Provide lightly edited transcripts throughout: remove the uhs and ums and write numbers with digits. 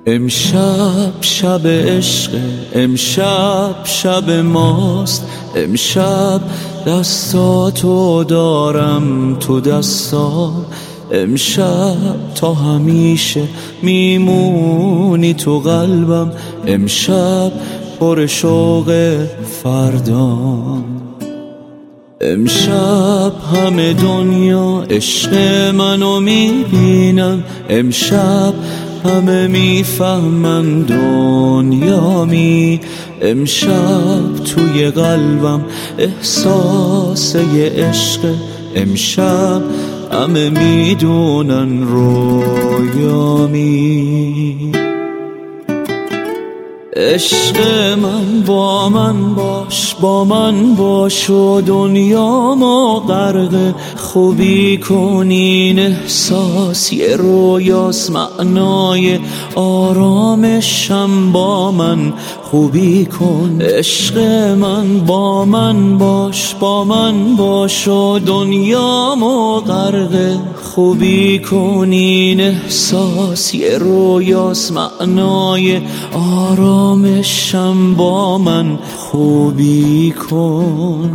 امشب شب عشق، امشب شب ماست. امشب دستاتو دارم تو دستام. امشب تا همیشه میمونی تو قلبم. امشب پر شوق فردام. امشب همه دنیا عشق منو میبینن. امشب همه میفهمن دنیامی. امشب توی قلبم احساس یه عشق. امشب همه میدونن رویامی. عشق من با من باش، با من باش و دنیامو غرق خوبی کنین. احساس یه رویاست، معنای آرامشم با من خوبی کن. عشق من با من باش، با من باش و دنیامو غرق خوبی کنین. احساس یه رویاست، معنای آرامشم با من خوبی کن.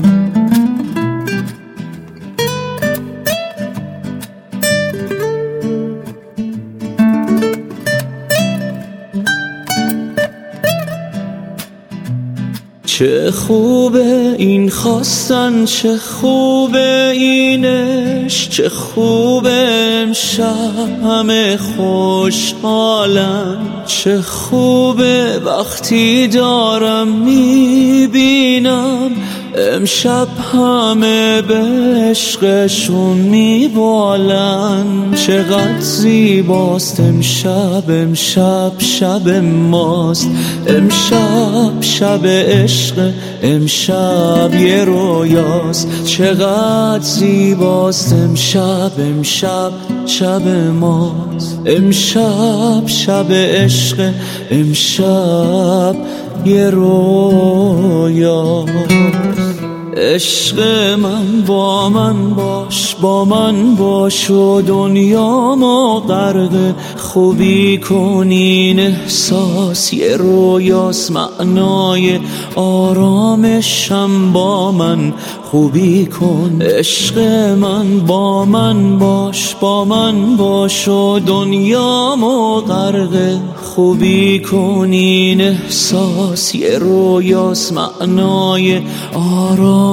چه خوبه این خواستن، چه خوبه اینش، چه خوبه امشب همه خوشحالن. چه خوبه وقتی دارم میبینم امشب همه به عشقشون میبالن. چقدر زیباست امشب، امشب شب ماست. امشب شب عشق، امشب یه رویاست. چقدر زیباست امشب، امشب شب ماست. امشب شب عشق، امشب یه رویاست. عشق من با من باش، با من باش و دنیامو غرق خوبی کنین. احساس یه رویاست، معنای آرامشم با من خوبی کن. عشق من با من باش، با من باش و دنیامو غرق خوبی کنین. احساس یه رویاست، معنای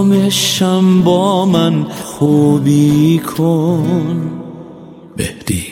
آرامشم با من خوبی کن. مهدی